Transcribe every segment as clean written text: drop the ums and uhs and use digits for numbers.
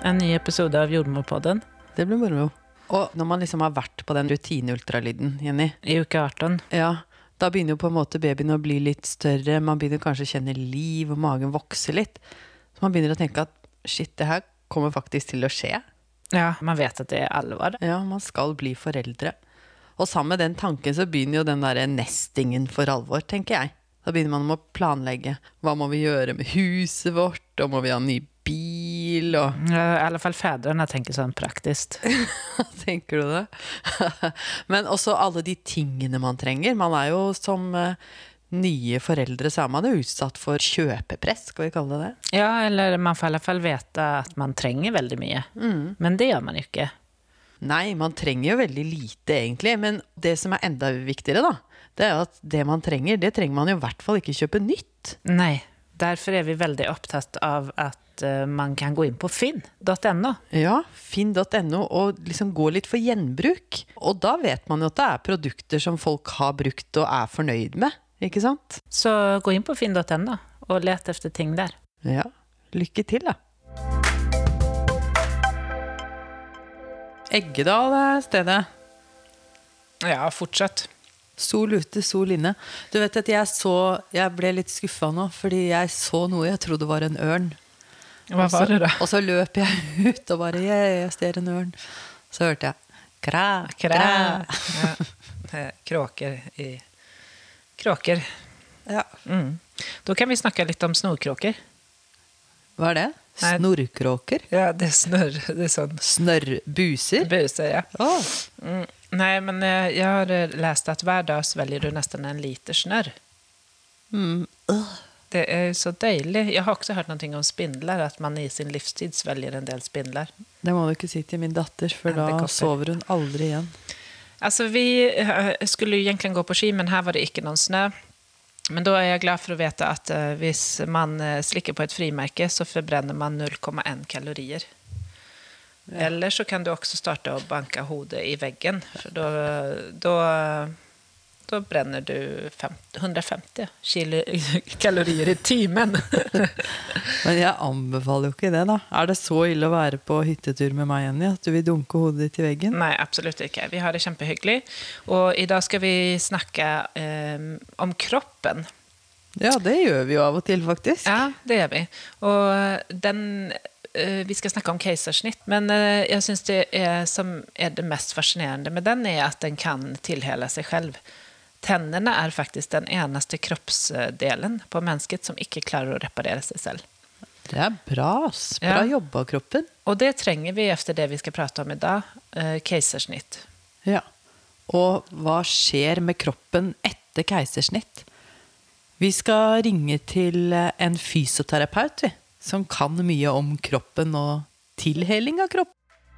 En ny episode av Jordmorpodden. Det blir moro. Og når man liksom har vært på den rutineultralyden, Jenny, I uke 18. ja, da begynner jo på en måte babyen å bli litt større, man begynner kanskje å kjenne liv, og magen vokser litt. Så man begynner å tenke at, shit, det her kommer faktisk til å skje. Ja, man vet at det allvar. Ja, man skal bli foreldre. Og sammen med den tanken så begynner jo den der nestingen for alvor, tenker jeg. Da begynner man å planlegge. Hva må vi gjøre med huset vårt? Og må vi ha en ny bil? Og... Ja, I alle fall fædrene tenker sånn praktisk. Tenker du det? Men også alle de tingene man trenger. Man jo som nye foreldre, så man jo utsatt for kjøpepress, skal vi kalle det det? Ja, eller man får I alle fall vite at man trenger veldig mye. Men det gjør man jo ikke. Nei, man trenger jo veldig lite egentlig, men det som enda viktigere da, det jo at det man trenger, det trenger man jo I hvert fall ikke kjøpe nytt. Nei, derfor vi veldig opptatt av at man kan gå inn på finn.no. Ja, finn.no, og liksom gå litt for gjenbruk. Og da vet man jo at det produkter som folk har brukt og fornøyd med, ikke sant? Så gå inn på finn.no og let efter ting der. Ja, lykke til da. Eggedal stedet. Ja, fortsatt. Sol ute, sol inne. Du vet at jeg ble litt skuffet nå, fordi jeg så noe jeg trodde var en ørn. Hva var det da? Og så løp jeg ut og bare, jeg ser en ørn. Så hørte jeg, kra, kra. Ja, kråker. Ja. Da kan vi snakke litt om snorkråker. Hva det? Snorkråker? Ja, det snurr. Det sånn. Snørrbuser? Buser, ja. Åh. Nej, men jag har läst att hver dag sväljer du nästan en liter snörr. Det är så dejligt. Jag har också hört någonting om spindlar, att man I sin livstid sväljer en del spindlar. Det må du ikke si til min datter, for da sover hun aldri igjen. Alltså vi skulle ju egentligen gå på ski, men här var det ikke noen snö. Men då jag glad för att veta att hvis man slicker på ett frimärke så förbränner man 0,1 kalorier. Ja. Eller så kan du också starta och banka hodet I väggen. För då bränner du 150 kalorier I timen. Men jeg anbefaler jo ikke det da. Det så ille å være på hyttetur med meg, Jenny, at du vil dunke hodet ditt I veggen? Nej, absolut inte. Vi har det kjempehyggelig. Och idag ska vi snacka om kroppen. Ja, det gjør vi jo av og til faktisk. Ja, det gjør vi. Och vi ska snacka om kejsarsnitt, men jag syns det som det mest fascinerande med den att den kan tillhela sig själv. Tänderna faktiskt den enaste kroppsdelen på människet som ikke klarar att reparera sig själv. Det bra, bra jobb av kroppen. Och det tränger vi efter det vi ska prata om idag, kejsarsnitt. Ja, och vad sker med kroppen etter kejsarsnitt? Vi ska ringe till en fysioterapeut som kan mye om kroppen og tilheling av kropp.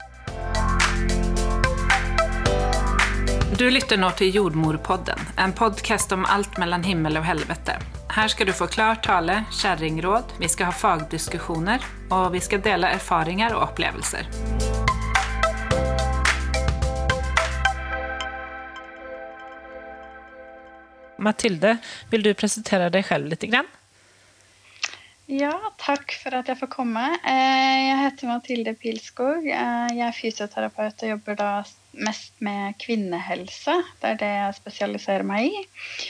Du lytter nå til Jordmorpodden, en podcast om alt mellom himmel og helvete. Her skal du få klar tale, kärringråd, vi skal ha fagdiskussioner, og vi skal dele erfaringer og opplevelser. Mathilde, vil du presentere deg selv litt grann? Ja, takk for at jeg får komme. Jeg heter Mathilde Pilskog. Jeg fysioterapeut og jobber da mest med kvinnehelse. Det det jeg spesialiserer meg I.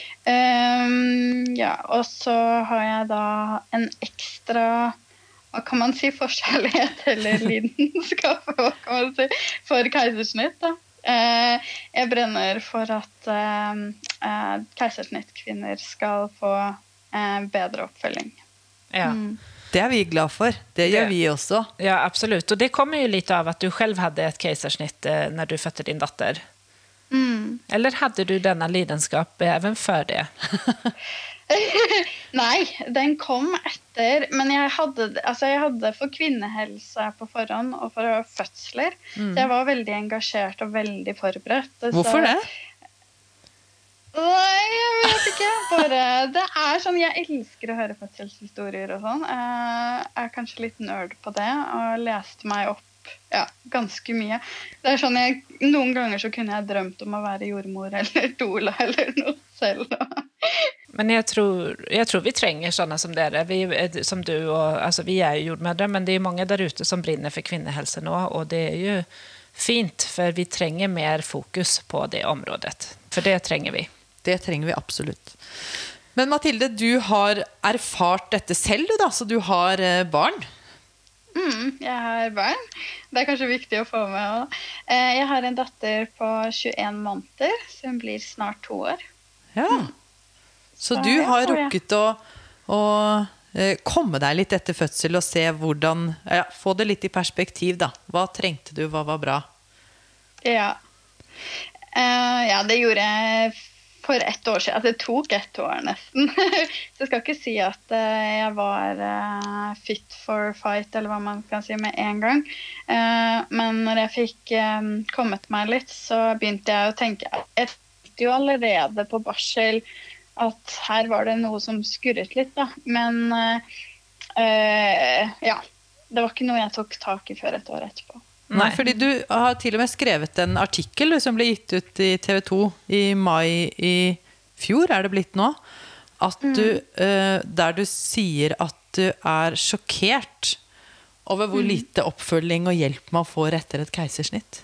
Ja, og så har jeg da en ekstra, hva kan man si, forskjellighet eller lidenskap, hva kan man si, for keisersnitt da. Jeg brenner for at keisersnittkvinner skal få bedre oppfølging. Ja. Det vi glad for. Det gjør vi også. Ja, absolut. Och det kommer ju lite av att du själv hade ett kejsarsnitt när du födde din dotter. Eller hade du denna lidenskap även för det? Nej, den kom etter, men jeg hadde for kvinnehelse på forhånd og for fødsler. Så jeg var veldig engasjert og veldig forberedt. Hvorfor det? Nei, jeg vet ikke. Bare, det sånn, jeg elsker å høre fødselshistorier og sånn. Jeg kanskje litt nerd på det, og leste meg opp ganske mye. Det sånn, noen ganger så kunne jeg drømt om å være jordmor eller doula eller noe selv. Men jag tror vi tränger sådana som dere. Vi, som du och, alltså vi är ju jordmödrar, men det är många där ute som brinner för kvinnehälsa nu, och det är ju fint, för vi tränger mer fokus på det området. För det tränger vi. Det trenger vi absolutt. Men Mathilde, du har erfart dette selv, du da, så du har barn. Jeg har barn. Det er kanskje viktig å få med også. Jeg har en datter på 21 måneder, så hun blir snart 2 år. Ja. Så du har rukket å komme deg litt etter fødsel og se hvordan, ja, få det litt i perspektiv da. Hva trengte du, hva var bra? Ja. Ja, det gjorde jeg for 1 år siden. Det tok 1 år nesten. Så jeg skal ikke si at jeg var fit for fight, eller hva man kan si, med en gang. Men når jeg fikk kommet meg litt, så begynte jeg å tenke, jeg tenkte jo allerede på barsel at her var det noe som skurret litt da. Men ja, det var ikke noe jeg tok tak i før 1 år etterpå. Nei, fordi du har til og med skrevet en artikkel som ble gitt ut i TV 2 i mai i fjor, det blitt nå, at du, der du sier at du sjokkert over hvor lite oppfølging og hjelp man får etter et keisersnitt.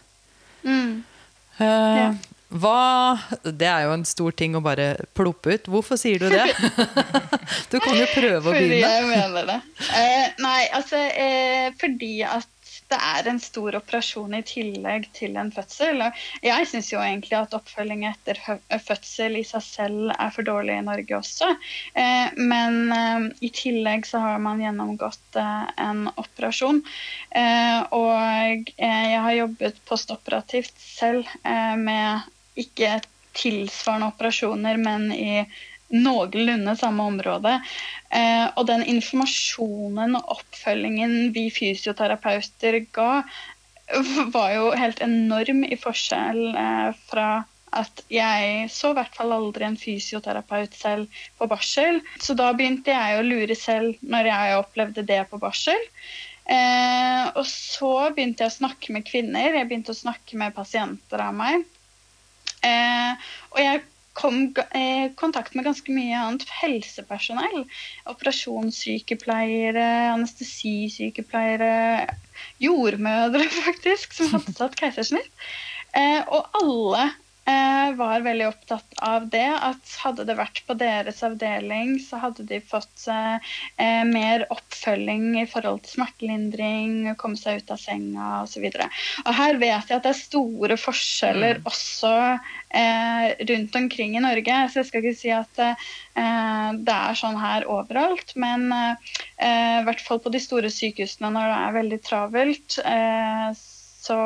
Ja. Det jo en stor ting å bare ploppe ut. Hvorfor sier du det? Du kan jo prøve å begynne. Fordi jeg mener det. Nei, altså, fordi at det en stor operasjon i tillegg til en fødsel. Jeg synes jo egentlig at oppfølging etter fødsel i seg selv for dårlig i Norge også. Men i tillegg så har man gjennomgått en operasjon. Og jeg har jobbet postoperativt selv med ikke tilsvarende operasjoner, men i noenlunde samme område. Og den informasjonen og oppfølgingen vi fysioterapeuter ga, var jo helt enorm i forskjell fra at jeg så i hvert fall aldri en fysioterapeut selv på barsel. Så da begynte jeg å lure selv når jeg opplevde det på barsel. Og så begynte jeg å snakke med kvinner, jeg begynte å snakke med pasienter av meg. Og jeg kom i kontakt med ganske mye annet helsepersonell. Operasjonssykepleiere, anestesisykepleiere, jordmødre faktisk, som hadde tatt keisersnitt. Og alle var veldig opptatt av det, at hadde det vært på deres avdeling, så hadde de fått mer oppfølging i forhold til smertelindring, komme seg ut av senga og så videre. Og her vet jeg at det store forskjeller også rundt omkring i Norge, så jeg skal ikke si at det sånn her overalt, men i hvert fall på de store sykehusene når det veldig travelt, så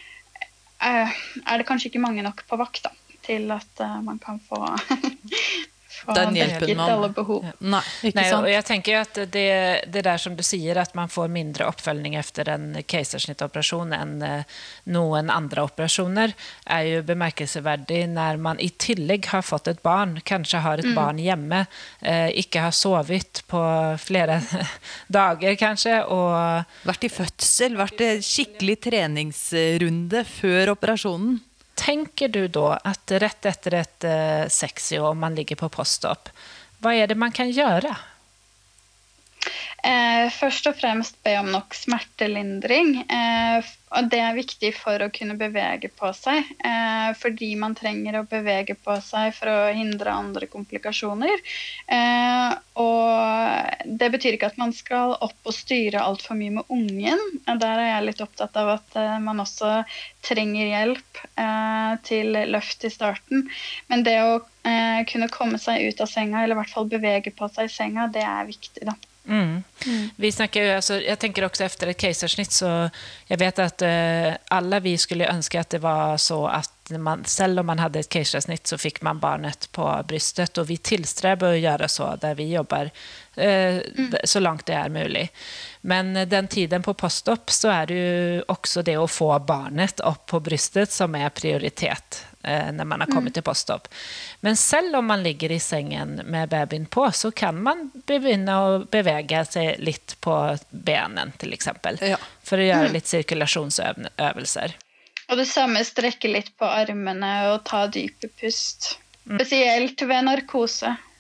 det kanskje ikke mange nok på vakt da, til at man kan få den hjelpen alle behov. Nei, ikke sant? Och jag tänker att det där som du säger, att man får mindre uppföljning efter en kejsarsnittoperation än någon andra operationer, ju bemärkelsevärdig när man i tillägg har fått ett barn, kanske har ett barn hemma, inte har sovit på flera dagar kanske, och vært i fødsel, vært i skikkelig treningsrunde før operasjonen. Tänker du då att rätt efter ett sexio, om man ligger på postop, vad det man kan göra? Først og fremst be om nok smertelindring, og det viktig for å kunne bevege på seg, fordi man trenger å bevege på seg for å hindre andre komplikasjoner, og det betyr ikke at man skal opp og styre alt for mye med ungen. Der jeg litt opptatt av at man også trenger hjelp til løft i starten, men det å kunne komme seg ut av senga, eller i hvert fall bevege på seg i senga, det viktig da. Vi snackar ju, alltså, jag tänker också efter ett kejsarsnitt, så jag vet att alla vi skulle önska att det var så att selv om man hade ett kejsarsnitt så fick man barnet på brystet, och vi tillsträvar att göra så där vi jobbar så långt det möjligt. Men den tiden på postop så det ju också det att få barnet upp på brystet som prioritet när man har kommit till postop. Men selv om man ligger i sängen med babyn på, så kan man begynna och bevega sig lite på benen till exempel, för att göra lite cirkulationsövningar. Og det samme strekke litt på armene og ta dype pust. Spesielt ved narkose.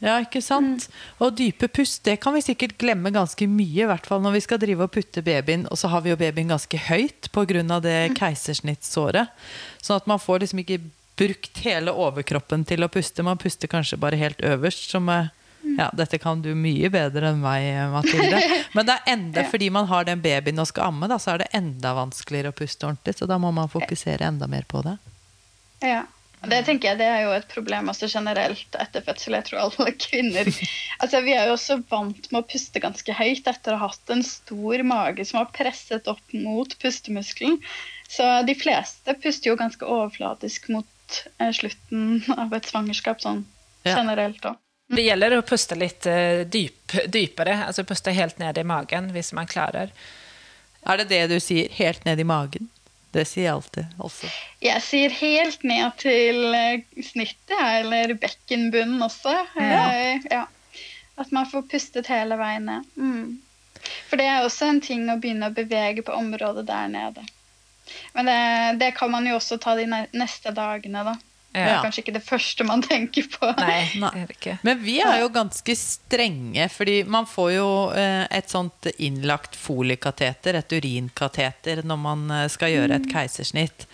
Ja, ikke sant? Og dype pust, det kan vi sikkert glemme ganske mye, i hvert fall når vi skal drive og putte babyen, og så har vi jo babyen ganske høyt på grunn av det keisersnittsåret. Sånn at man får liksom ikke brukt hele overkroppen til å puste, man puster kanskje bare helt øverst, som ja, dette kan du mye bedre enn meg, Mathilde. Men det enda, fordi man har den babyen og skal amme, da, så er det enda vanskeligere å puste ordentlig, så da må man fokusere enda mer på det. Ja. Det tenker jeg, det er jo et problem også generelt etter fødsel. Jeg tror alle kvinner, altså vi er jo også vant med å puste ganske høyt etter å ha hatt en stor mage som har presset opp mot pustemuskelen. Så de fleste puster jo ganske overflatisk mot slutten av et svangerskap sånn generelt også. Det gjelder å puste litt dypere, altså puste helt ned i magen hvis man klarer. Er det det du sier, helt ned i magen? Det sier jeg alltid også. Jeg sier helt ned til snittet, eller bekkenbunnen også. Ja. At man får pustet hele veien ned. For det er også en ting å begynne å bevege på området der nede. Men det kan man jo også ta de neste dagene da. Det er kanskje ikke det første man tenker på. Nei, det er det ikke. Men vi er jo ganske strenge, fordi man får jo et sånt innlagt foliekateter, et urinkateter, når man skal gjøre et keisersnitt.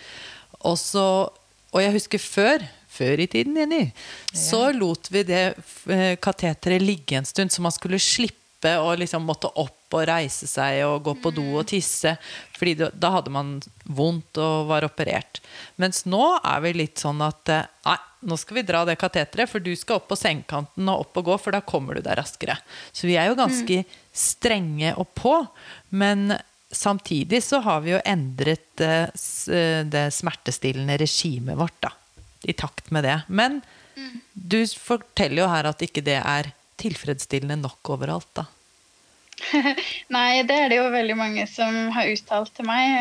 Og jeg husker før i tiden, Jenny, så lot vi det kateteret ligge en stund, så man skulle slippe å liksom måtte opp og reise seg og gå på do og tisse, fordi da hadde man vondt og var operert. Mens nå er vi litt sånn at nei, nå skal vi dra det kateteret, for du skal opp på sengekanten og opp og gå, for da kommer du der raskere. Så vi er jo ganske strenge og på, men samtidig så har vi jo endret det smertestillende regimet vårt da, i takt med det. Men du forteller jo her at ikke det er tilfredsstillende nok overalt da. Nei, det er det jo veldig mange som har uttalt til meg,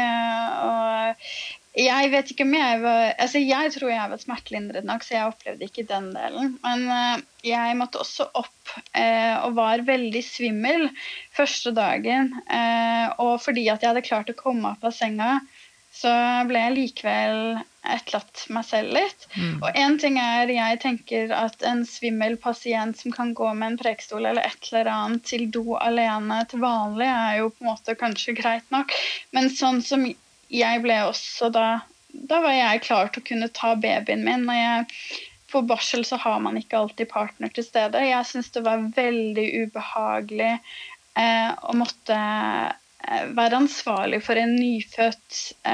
og jeg vet ikke om jeg tror jeg var smertelindret nok, så jeg opplevde ikke den delen, men jeg måtte også opp og var veldig svimmel første dagen, og fordi at jeg hadde klart å komme opp av senga, så ble jeg likevel etterlatt meg selv litt. Og en ting jeg tenker at en svimmel pasient som kan gå med en prekestol eller et eller annet til do alene til vanlig, er jo på en måte kanskje greit nok. Men sånn som jeg ble også da var jeg klar til å kunne ta babyen min. På barsel så har man ikke alltid partner til stede. Jeg synes det var veldig ubehagelig å måtte være ansvarlig for en nyfødt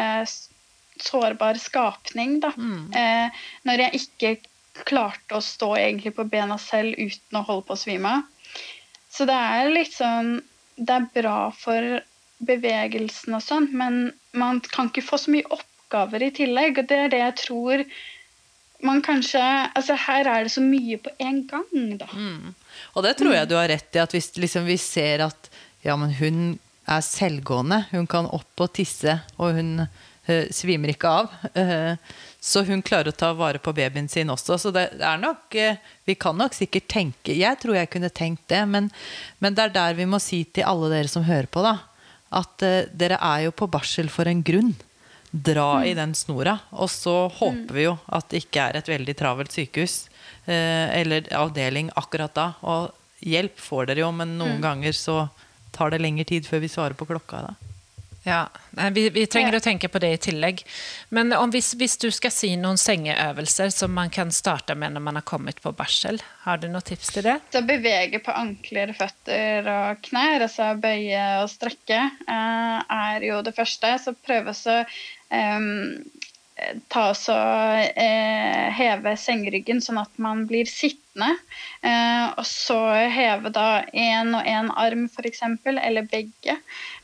sårbar skapning da. Når jeg ikke klarte å stå egentlig på bena selv uten å holde på å svime. Så det er litt sånn, det er bra for bevegelsen og sånn, men man kan ikke få så mye oppgaver i tillegg, og det er det jeg tror man kanskje, altså her er det så mye på en gang da. Og det tror jeg du har rett i, at hvis liksom vi ser at ja, men hun er selvgående, hun kan opp og tisse, og hun svimer ikke av, så hun klarer å ta vare på babyen sin også, så det er nok, vi kan nok sikkert tenke, jeg tror jeg kunne tenkt det, men det er der vi må si til alle dere som hører på da, at dere er jo på barsel for en grunn, dra i den snora, og så håper vi jo at det ikke er et veldig travelt sykehus, eller avdeling akkurat da, og hjelp får dere jo, men noen ganger så tar det lengre tid før vi svarer på klokka da. Ja, vi trenger å tenke på det i tillegg. Men hvis du skal si noen sengeøvelser som man kan starte med når man har kommet på barsel, har du noen tips til det? Så bevege på ankler, føtter og knær, altså bøye og strekke, er jo det første. Så prøve å heve sengeryggen sånn at man blir sittende, og så heve da en arm for eksempel, eller begge,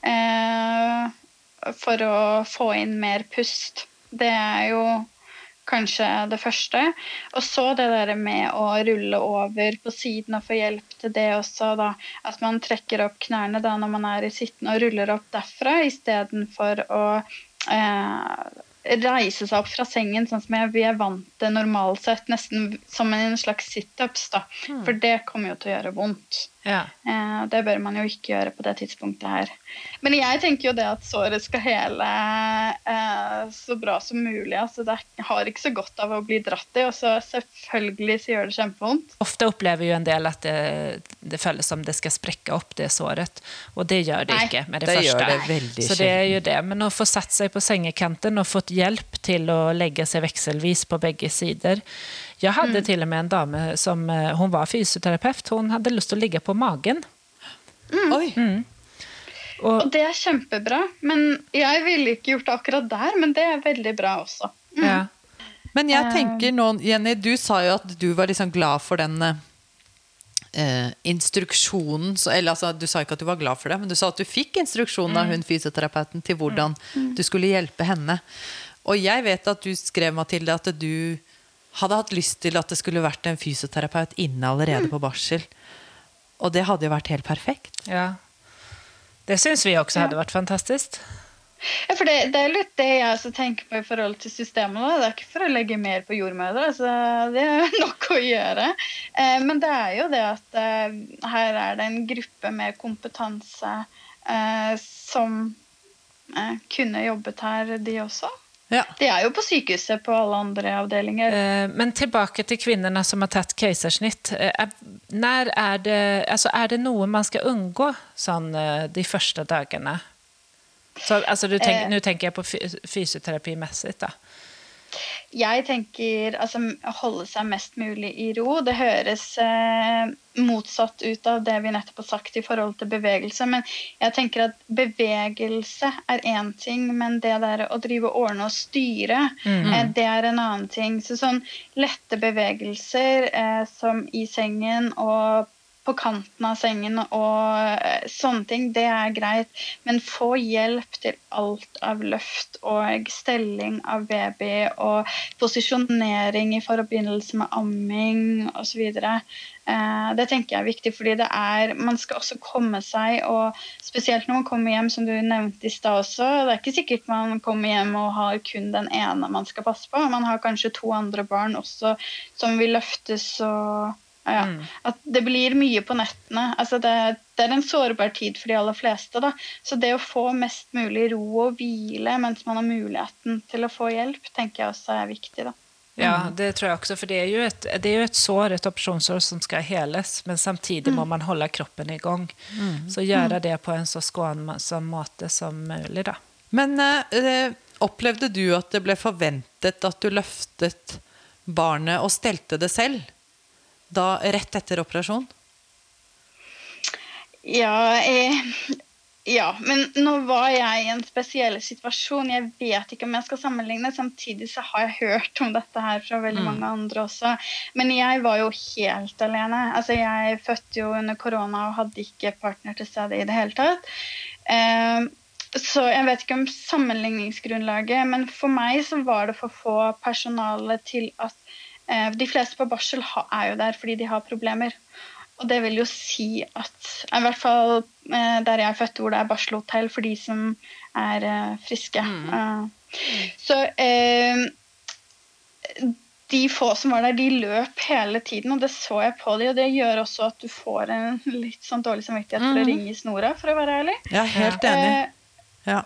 for å få inn mer pust. Det er jo kanskje det første. Og så det der med å rulle over på siden og få hjelp til det også da, at man trekker opp knærne da når man er i sittende og ruller opp derfra, i stedet for å reise seg opp fra sengen, sånn som vi er vant til normalt sett, nesten som en slags sit-ups da, for det kommer jo til å gjøre vondt. Ja. Det bør man jo ikke gjøre på det tidspunktet her. Men jeg tenker jo det at såret skal hele så bra som mulig. Altså det har ikke så godt av å bli dratt i, og så selvfølgelig så gjør det kjempevondt. Ofte opplever jo en del at det føles som det skal sprekke opp det såret, og det gjør det ikke med det første. Gjør det veldig så det er jo det, men å få satt seg på sengekanten og fått hjelp til å legge seg vekselvis på begge sider. Jag hade till och med en dame som, hon var fysioterapeut, hon hade lust att ligga på magen. Oi. Og det er kjempebra, men jeg ville ikke gjort det akkurat der, men det er veldig bra også. Ja. Men jeg tenker nå, Jenny, du sa jo at du var liksom glad for den instruksjonen, eller altså, du sa ikke at du var glad for det, men du sa at du fikk instruksjonen av hun fysioterapeuten til hvordan du skulle hjelpe henne. Og jeg vet at du skrev, Mathilde, at du hadde hatt lyst til at det skulle vært en fysioterapeut inne allerede på barsel. Og det hadde jo vært helt perfekt. Ja. Det syns vi også hadde vært fantastisk. Ja, for det er litt det jeg også tenker på i forhold til systemet. Det er ikke for å legge mer på jordmødre, altså det er nok å gjøre. Men det er jo det at her er det en gruppe med kompetanse som kunne jobbet her, de også. Ja. De er jo på sykehuset på alle andre avdelinger. Men tilbake til kvinnorna som har tatt kejsarsnitt. När är det noe man skal unngå sånn, de første dagene? Så, altså, nu tenker jeg på fysioterapimessigt da. Jeg tenker holde seg mest mulig i ro. Det høres motsatt ut av det vi nettopp har sagt i forhold til bevegelse, men jeg tenker at bevegelse er en ting, men det der å drive ordne og styre, det er en annen ting. Så sånn lette bevegelser som i sengen og på kanten av sengen og sånne ting, det er greit. Men få hjelp til alt av løft og stelling av baby og posisjonering i forbindelse med amming og så videre. Det tenker jeg er viktig, fordi man skal også komme seg, og spesielt når man kommer hjem, som du nevnte i sted også, det er ikke sikkert man kommer hjem og har kun den ene man skal passe på. Man har kanskje 2 andre barn også som vil løftes og at det blir mye på nettene. Altså det er en sårbar tid for de aller fleste da. Så det å få mest mulig ro og hvile mens man har muligheten til å få hjelp, tenker jeg også er viktig da. Ja, det tror jeg også, for det er jo et sår, et operasjonssår som skal heles, men samtidig må man holde kroppen i gang. Så gjøre det på en så skånsom måte som mulig da. Men opplevde du at det ble forventet at du løftet barnet og stelte det selv? Da rett etter operasjon? Ja, men nå var jeg i en spesiell situasjon. Jeg vet ikke om jeg skal sammenligne. Samtidig så har jeg hørt om dette her fra veldig mange andre også. Men jeg var jo helt alene. Altså jeg fødte jo under korona og hadde ikke partner til stede i det hele tatt. Så jeg vet ikke om sammenligningsgrunnlaget, men for meg så var det for få personale til at de fleste på barsel er jo der fordi de har problemer. Og det vil jo si at, i hvert fall der jeg er født, hvor det er barselhotell for de som er friske. Så de få som var der, de løp hele tiden, og det så jeg på de, og det gjør også at du får en litt sånn dårlig samvittighet for å ringe i snora, for å være ærlig. Ja, helt enig. Ja.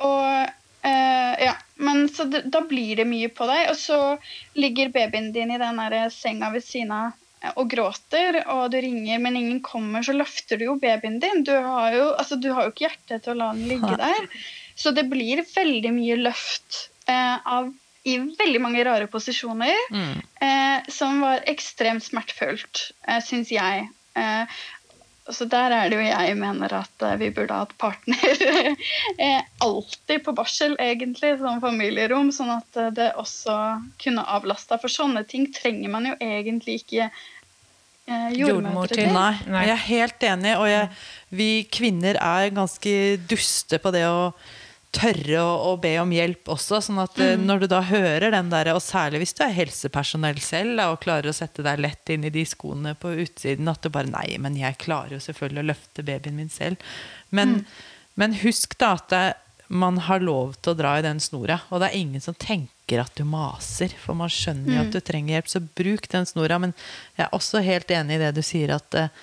Men så da blir det mye på deg, og så ligger babyen din i den der senga ved siden av og gråter, og du ringer, men ingen kommer, så løfter du jo babyen din. Du har jo ikke hjerte til å la den ligge der. Så det blir veldig mye løft i veldig mange rare posisjoner, som var ekstremt smertefullt, synes jeg. Så der er det jo jeg mener at vi burde ha hatt partner alltid på barsel egentlig, som familierom, sånn at det også kunne avlastet. For sånne ting trenger man jo egentlig ikke jordmødre til. Nei, jeg er helt enig, og vi kvinner er ganske duste på det å tørre å be om hjelp også, sånn at når du da hører den der, og særlig hvis du er helsepersonell selv og klarer å sette deg lett inn i de skoene på utsiden, at du bare, nei, men jeg klarer jo selvfølgelig å løfte babyen min selv, men husk da at man har lov til å dra i den snora, og det er ingen som tenker at du maser, for man skjønner jo at du trenger hjelp, så bruk den snora. Men jeg er også helt enig i det du sier, at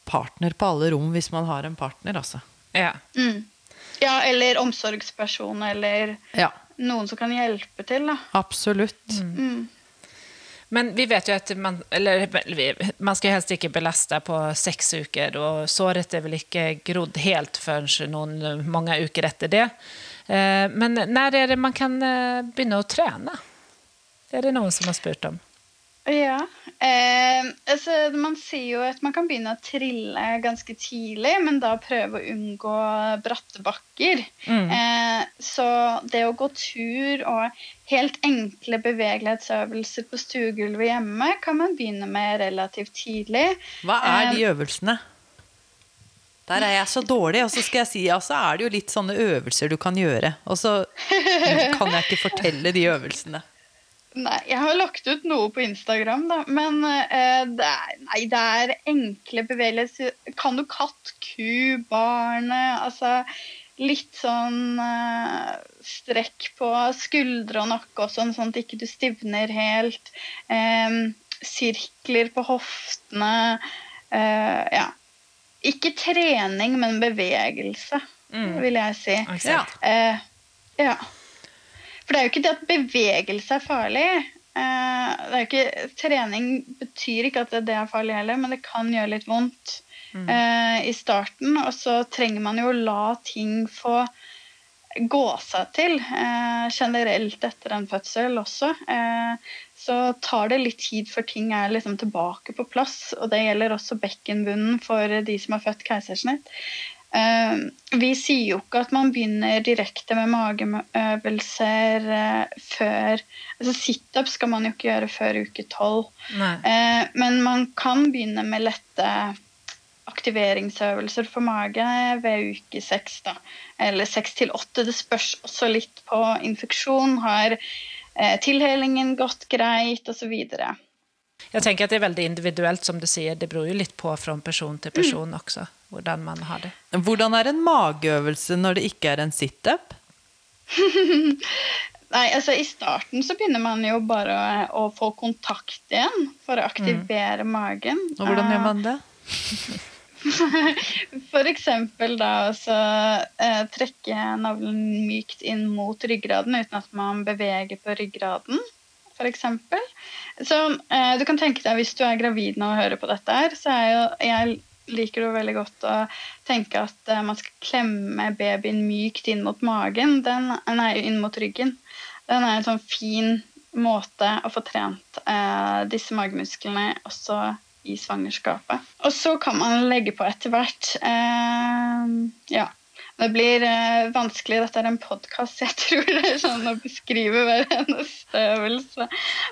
partner på alle rom hvis man har en partner, altså. Ja. Ja, eller omsorgsperson, eller Ja, noen som kan hjelpe til, da. absolutt. Men vi vet jo at man skal helst ikke belaste på 6 uker, og såret vel ikke grodd helt før mange uker etter det. Men når det man kan begynne å trene? Det noen som har spurt om. Ja, altså man sier jo at man kan begynne å trille ganske tidlig, men da prøve å unngå bratte bakker. Så det å gå tur og helt enkle bevegelighetsøvelser på stuegulvet hjemme kan man begynne med relativt tidlig. Hva de øvelsene? Der jeg så dårlig, og så skal jeg si, ja, så det jo litt sånne øvelser du kan gjøre, og så kan jeg ikke fortelle de øvelsene. Nei, jeg har lagt ut noe på Instagram, da, men det enkle bevegelser. Kan du katt, ku, barnet, altså litt sånn strekk på skuldre og nakke og sånn at ikke du stivner helt. Sirkler på hoftene, ja. Ikke trening, men bevegelse, vil jeg si. Ja. For det jo ikke det at bevegelse farlig. Trening betyr ikke at det farlig heller, men det kan gjøre litt vondt i starten. Og så trenger man jo å la ting få gå seg til, generelt etter en fødsel også. Så tar det litt tid før ting liksom tilbake på plass, og det gjelder også bekkenbunnen for de som har født keisersnitt. Vi sier jo ikke at man begynner direkte med mageøvelser før, altså sit-up skal man jo ikke gjøre før uke 12. Men man kan begynne med lette aktiveringsøvelser for mage ved uke 6 da, eller 6-8. Det spørs også litt på infeksjon, har tilhelingen gått greit og så videre. Jeg tenker at det veldig individuelt, som du sier. Det beror jo litt på fra person til person også, hvordan man har det. Hvordan en mageøvelse når det ikke en sit-up? Nei, altså i starten så begynner man jo bare å få kontakt igjen for å aktivere magen. Og hvordan gjør man det? For eksempel da så trekke navlen mykt inn mot ryggraden uten at man beveger på ryggraden, for eksempel. Så du kan tenke deg, hvis du gravid nå og hører på dette her, så jeg liker det veldig godt å tenke at man skal klemme babyen mykt inn mot magen, inn mot ryggen. Den en sånn fin måte å få trent disse magemusklene også i svangerskapet. Og så kan man legge på etter hvert. Ja, det blir vanskelig. Dette en podcast, jeg tror det sånn å beskrive hver eneste øvelse.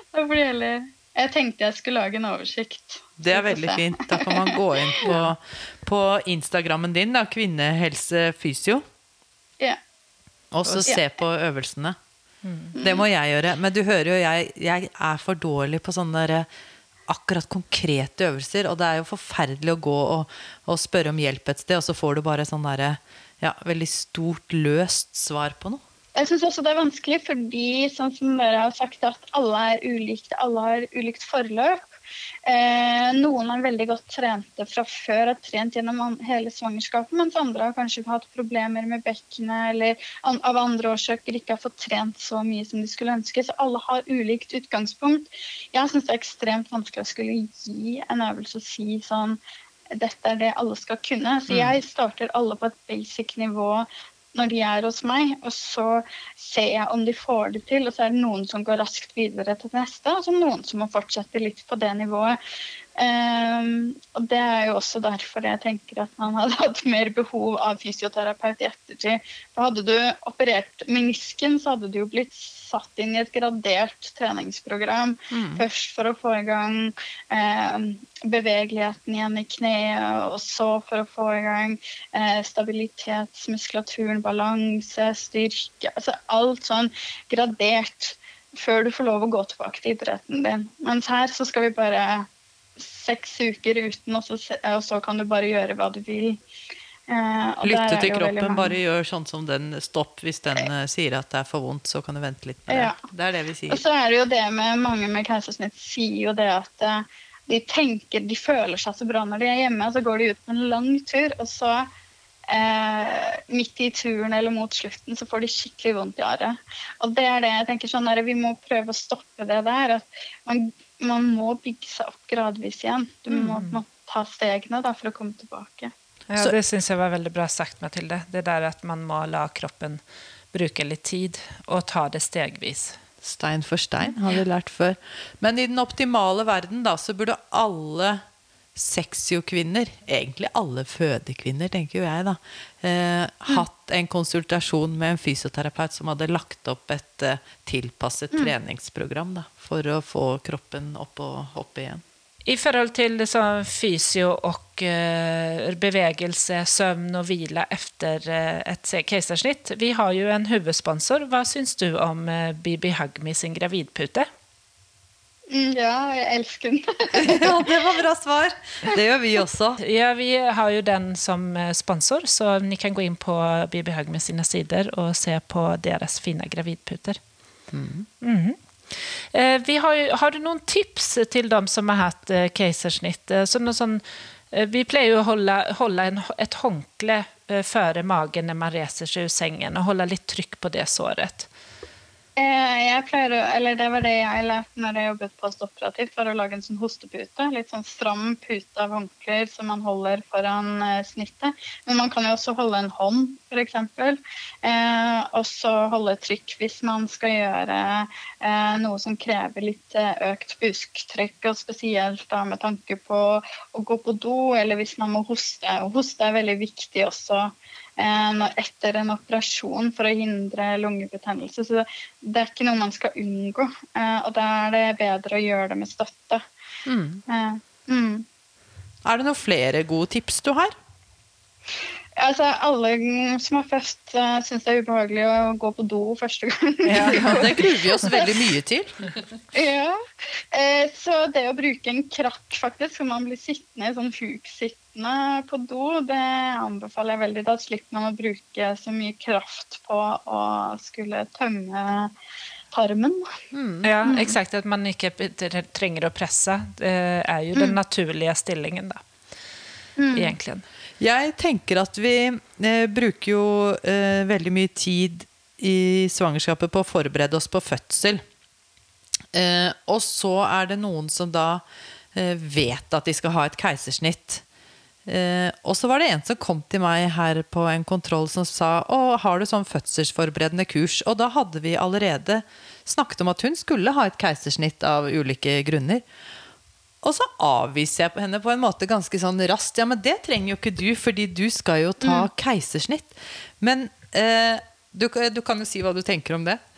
Jeg tenkte jeg skulle lage en oversikt. Det veldig fint. Da kan man gå inn på Instagrammen din, da, Kvinnehelse Fysio. Ja. Og så se på øvelsene. Det må jeg gjøre. Men du hører jo, jeg for dårlig på sånne der akkurat konkrete øvelser, og det jo forferdelig å gå og spørre om hjelp et sted, og så får du bare sånn der, ja, veldig stort løst svar på noe. Jeg synes også det vanskelig, fordi sånn som dere har sagt at alle ulikt, alle har ulikt forløp. Noen veldig godt trente fra før, har trent gjennom hele svangerskapet, mens andre har kanskje hatt problemer med bekkenet, eller av andre årsaker ikke har fått trent så mye som de skulle ønske, så alle har ulikt utgangspunkt. Jeg synes det ekstremt vanskelig å skulle gi en øvelse og si sånn, dette det alle skal kunne. Så jeg starter alle på et basic nivå når de hos meg, og så ser jeg om de får det til, og så det noen som går raskt videre til neste, og så noen som må fortsette litt på det nivået. Og det jo også derfor jeg tenker at man hadde hatt mer behov av fysioterapeut i ettertid. For hadde du operert menisken, så hadde du jo blitt satt inn i et gradert treningsprogram. Først for å få i gang bevegeligheten igjen i kneet, og så for å få i gang stabilitetsmuskulaturen, balanse, styrke, altså alt sånn gradert før du får lov å gå tilbake til idretten din. Mens her så skal vi bare 6 uker uten, og så kan du bare gjøre hva du vil. Lytte til kroppen, bare gjør sånn som den stopp. Hvis den sier at det for vondt, så kan du vente litt med det. Det det vi sier. Og så det jo det med mange med keisersnitt sier jo det at de tenker, de føler seg så bra når de hjemme, og så går de ut på en lang tur, og så midt i turen eller mot slutten så får de skikkelig vondt i arret. Og det det jeg tenker sånn vi må prøve å stoppe det der, at man må bygge seg opp gradvis igjen. Du må ta stegene da, for å komme tilbake. Ja, det synes jeg var veldig bra sagt, Mathilde. Det der at man må la kroppen bruke litt tid og ta det stegvis. Stein for stein, har vi lært før. Men i den optimale verden da, så burde alle sexio-kvinner, egentlig alle fødekvinner, tenker jo jeg da, hatt en konsultasjon med en fysioterapeut som hadde lagt opp et tilpasset treningsprogram da, for å få kroppen opp igjen. I forhold till så fysio och bevegelse, sömn och vila efter ett kejsarsnitt. Vi har ju en huvudsponsor. Vad syns du om BB Hug Me sin gravidpute? Ja, jeg elsker den. Ja, det var bra svar. Det gjør vi også. Ja, vi har ju den som sponsor, så ni kan gå in på BB Hug Me sina sidor och se på deras fina gravidputer. Har du noen tips til dem som har hatt kejsarsnitt? Vi pleier jo å holde et håndkle føre magen når man reser seg ur sengen og holde litt trykk på det såret. Jeg pleier eller det var det jeg lærte når jeg jobbet postoperativt, var å lage en sånn hostepute, litt sånn stram pute av håndklær som man holder foran snittet. Men man kan jo også holde en hånd, for eksempel, og så holde trykk hvis man skal gjøre noe som krever litt økt busktrekk, og spesielt da med tanke på å gå på do, eller hvis man må hoste. Og hoste veldig viktig også etter en operasjon for å hindre lungebetennelse, så det ikke noe man skal unngå, og da det bedre å gjøre det med støtte. Er det noen flere gode tips du har? Altså, alle som har født synes det ubehagelig å gå på do første gang. Ja, det gruer vi oss veldig mye til. Ja, så det å bruke en krakk faktisk, for man blir sittende i sånn huksittende på do, det anbefaler jeg veldig. Da slipper man å bruke så mye kraft på å skulle tømme tarmen. Ja, exakt, at man ikke trenger å presse. Det jo den naturlige stillingen da, egentlig. Jeg tenker at vi bruker jo veldig mye tid i svangerskapet på å forberede oss på fødsel. Og så det noen som da vet at de skal ha et keisersnitt. Og så var det en som kom til meg her på en kontroll som sa, har du sånn fødselsforberedende kurs? Og da hadde vi allerede snakket om at hun skulle ha et keisersnitt av ulike grunner. Og så avviser jeg henne på en måte ganske sånn raskt. Ja, men det trenger jo ikke du, fordi du skal jo ta keisersnitt. Men du kan jo si hva du tenker om det.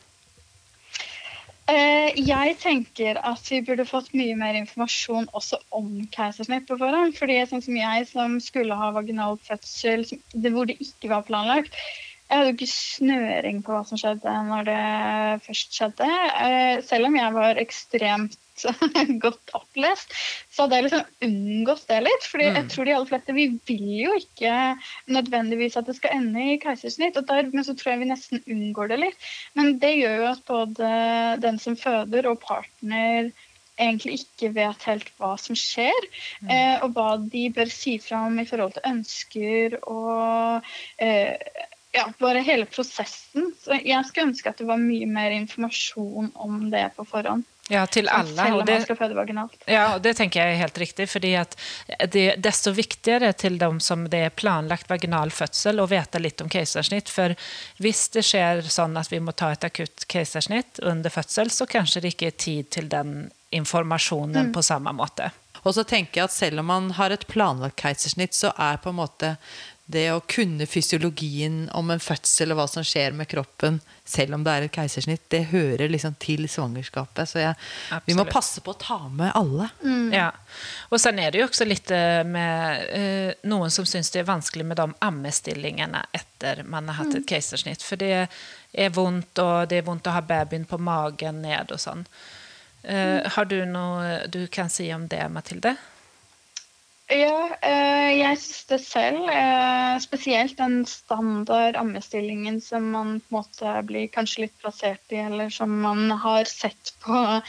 Jeg tenker at vi burde fått mye mer informasjon også om keisersnitt på forhånd, fordi sånn som jeg som skulle ha vaginal fødsel, hvor det ikke var planlagt, jeg hadde jo ikke snøring på hva som skjedde når det først skjedde. Selv om jeg var ekstremt godt opplest, så hadde jeg liksom unngått det litt, fordi jeg tror de aller fleste, vi vil jo ikke nødvendigvis at det skal ende i keisersnitt, men så tror jeg vi nesten unngår det litt. Men det gjør jo at både den som føder og partner egentlig ikke vet helt hva som skjer, og hva de bør si fra om i forhold til ønsker og bare hele prosessen. Så jeg skulle ønske at det var mye mer informasjon om det på forhånd. Ja, till alla. Selv om man skal føde vaginalt. Ja, och det tänker jag helt riktigt, för att det desto viktigare till dem som det planlagt vaginal födsel och veta lite om kejsarsnitt, för visst det sker sånn att vi må ta ett akut kejsarsnitt under födsel, så kanske det ikke tid till den informationen på samma måte. Og så tenker jeg at selv om man har et planlagt keisersnitt, så på en måte det å kunne fysiologien om en fødsel og hva som skjer med kroppen, selv om det et keisersnitt, det hører liksom til svangerskapet. Så vi må passe på å ta med alle. Ja, og sen det jo også litt med noen som synes det vanskelig med de ammestillingene etter man har hatt et keisersnitt, for det vondt, og det vondt å ha babyen på magen ned og sånn. Har du noe du kan si om det, Mathilde? Ja, jeg synes det selv, spesielt den standard ammestillingen som man på en måte blir kanskje litt plassert i, eller som man har sett på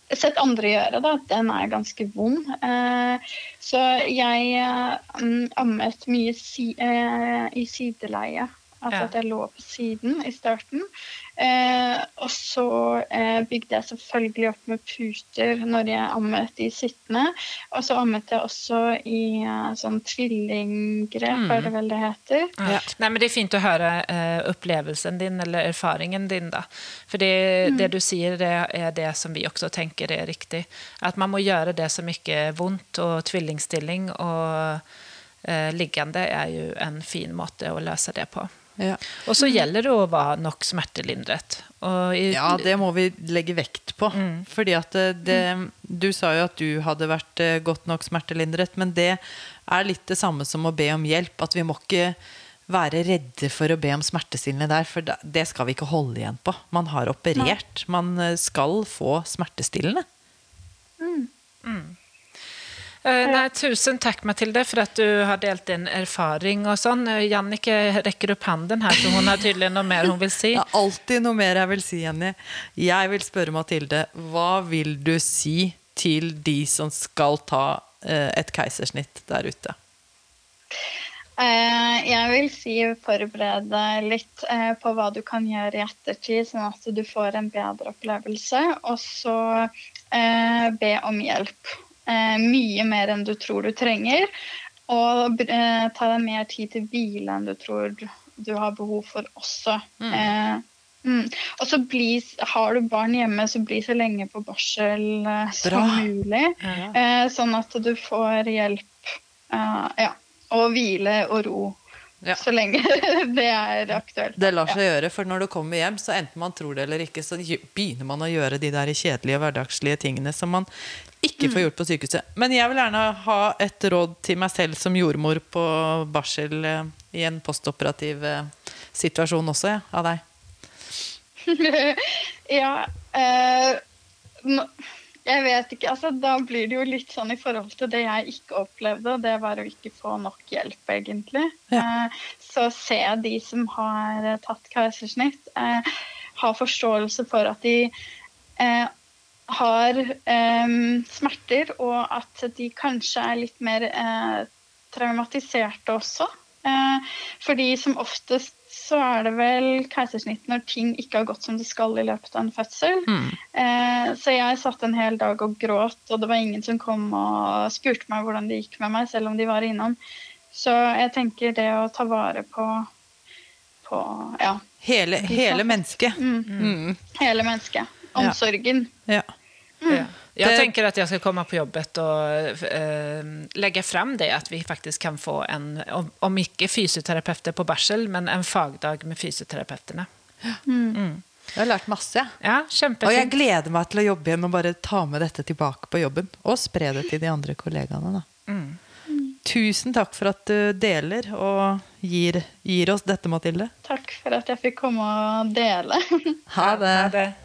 sett andre gjøre da, den ganske vond. Så jeg ammet mye i sideleie. Altså at jeg lå på siden i starten. Og så bygde jeg selvfølgelig opp med puter når jeg ammet i sittende. Og så ammet jeg også i sånn tvillinggrep, det vel det heter. Ja. Nej, men det är fint att höra upplevelsen din eller erfaringen din då. För det du säger det är det som vi också tänker är riktigt. Att man må göra det så mycket vondt och tvillingstilling och liggande är ju en fin måte att lösa det på. Ja. Og så gjelder det å være nok smertelindret. Ja, det må vi legge vekt på. Fordi at du sa jo at du hadde vært godt nok smertelindret, men det litt det samme som å be om hjelp. At vi må ikke være redde for å be om smertestillende der, for det skal vi ikke holde igjen på. Man har operert. Man skal få smertestillende. Nei, tusen takk Mathilde for at du har delt din erfaring og sånn. Jannike rekker opp handen her, så hun har tydelig noe mer hun vil si. Det alltid noe mer jeg vil si, Jenny. Jeg vil spørre Mathilde, hva vil du si til de som skal ta et keisersnitt der ute? Jeg vil si forbered deg litt på hva du kan gjøre i ettertid, sånn at du får en bedre opplevelse, og så be om hjelp. Mye mer enn du tror du trenger, og ta deg mer tid til hvile enn du tror du har behov for også. Og så har du barn hjemme, så bli så lenge på barsel som mulig, sånn at du får hjelp og hvile og ro. Så lenge det aktuelt. Det lar seg gjøre, for når du kommer hjem, så enten man tror det eller ikke, så begynner man å gjøre de der kjedelige hverdagslige tingene som man ikke får gjort på sykehuset. Men jeg vil gjerne ha et råd til meg selv som jordmor på barsel i en postoperativ situasjon også, av deg. Jeg vet ikke, altså da blir det jo litt sånn i forhold til det jeg ikke opplevde, og det var å ikke få nok hjelp egentlig. Så se de som har tatt keisersnitt, ha forståelse for at de har smerter, og at de kanskje litt mer traumatiserte også. Fordi som oftest så det vel keisersnitt når ting ikke har gått som det skal i løpet av en fødsel. Så jeg satt en hel dag og gråt, og det var ingen som kom og spurte meg hvordan det gikk med meg, selv om de var innom. Så jeg tenker det å ta vare på hele mennesket. Hele mennesket. Omsorgen. Jag tänker att jag ska komma på jobbet och lägga fram det att vi faktiskt kan få en, om ikke fysioterapeuter på barsel, men en fagdag med fysioterapeuterna. Jeg har lært masse. Ja, kjempefint. Og jeg gleder meg til å jobbe igjen og bare ta med dette tilbake på jobben, og spre det til de andre kollegaene da. Tusen takk for at du deler og gir oss dette, Mathilde. Takk for at jeg fikk komme og dele. Ha det. Ha det.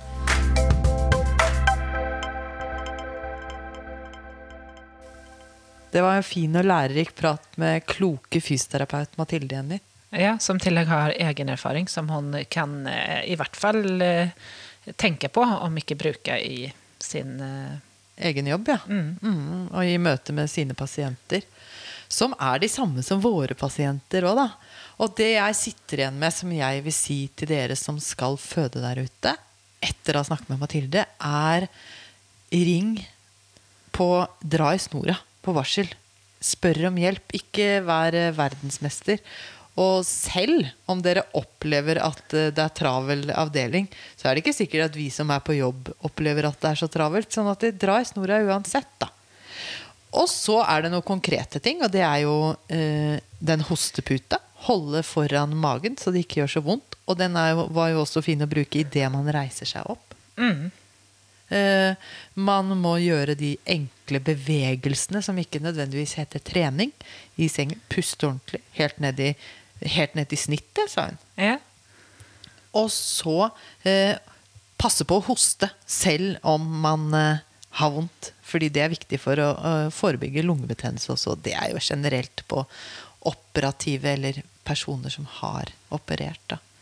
Det var en fin og lærerik prat med kloke fysioterapeut Mathilde, Jenny. Ja, som tillegg har egen erfaring som hun kan i hvert fall tenke på, om ikke bruke i sin egen jobb, ja. Og i møte med sine pasienter, som de samme som våre pasienter også da. Og det jeg sitter igjen med, som jeg vil si til dere som skal føde der ute, etter å ha snakket med Mathilde, ring på, dra i snora på varsel. Spør om hjelp, ikke vær verdensmester. Og selv om dere opplever at det travel avdeling, så det ikke sikkert at vi som på jobb opplever at det så travelt, sånn at det drar i snora uansett da. Og så det noen konkrete ting, og det jo den hosteputa, holde foran magen så det ikke gjør så vondt, og den var jo også fin å bruke i det man reiser seg opp. Man må gjøre de enkle bevegelsene som ikke nødvendigvis heter trening i sengen, puste ordentlig helt ned i snittet, sa hun. Ja. Og så passe på å hoste selv om man har vondt, fordi det viktig for å forebygge lungebetennelse også. Det jo generelt på operative eller personer som har operert da.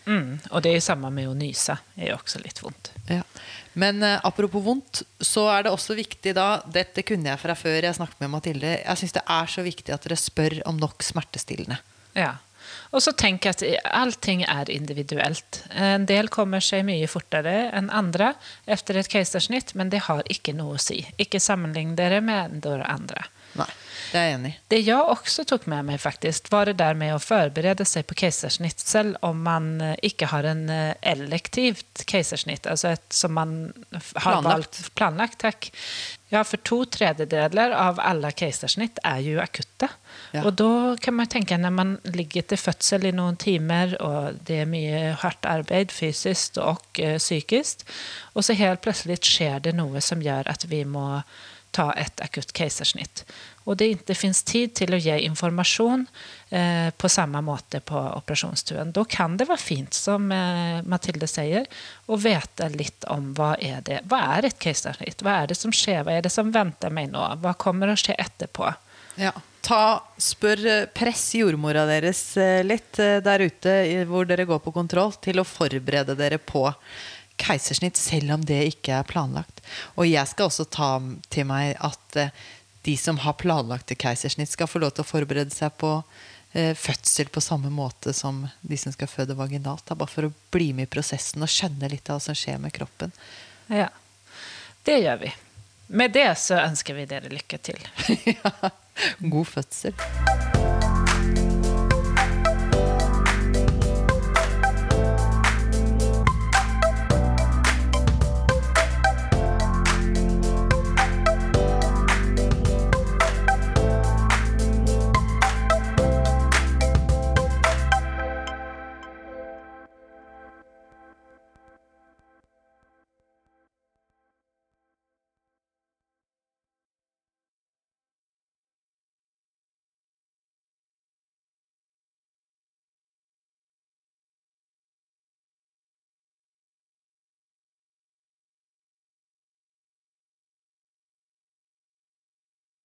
Och det är ju samma med att nysa, är ju också lite vondt. Ja. Men apropos vondt, så er det også viktig da, dette kunne jeg fra før jeg snakket med Mathilde, jeg synes det er så viktig at dere spør om nok smertestillende. Ja. Och så tänk att allting är individuellt. En del kommer sig mycket fortare än andra efter ett kejsarsnitt, men det har ikke noe å si. Ikke sammenligne dere med andra. Nei, det er jeg enig i. Det jag också tog med mig faktiskt var det där med att förbereda sig på kejsarsnitt selv om man inte har en elektivt kejsarsnitt, alltså ett som man har planlagt, tack. Ja, för 2/3 av alla kejsarsnitt är ju akuta. Ja. Och då kan man tänka när man ligger till födsel i någon timmar och det är mycket hårt arbete fysiskt och psykiskt och så helt plötsligt sker det något som gör att vi må ta ett akut kejsarsnitt. Och det inte finns tid till att ge information på samma måte på operationsstuen. Då kan det vara fint, som Mathilde säger, att veta lite om vad är ett kejsarsnitt? Vad är det som sker? Vad är det som väntar mig nu? Vad kommer att ske etterpå? Ja, spør press jordmora deres litt der ute hvor dere går på kontroll til å forberede dere på kejsarsnitt, selv om det ikke er planlagt. Og jeg skal også ta til meg at de som har planlagt kejsarsnitt skal få lov til å forberede seg på fødsel på samme måte som de som skal føde vaginalt, bare for å bli med i prosessen og skjønne litt av hva som skjer med kroppen. Ja, det gjør vi. Med det så ønsker vi dere lykke til. Ja, god fødsel.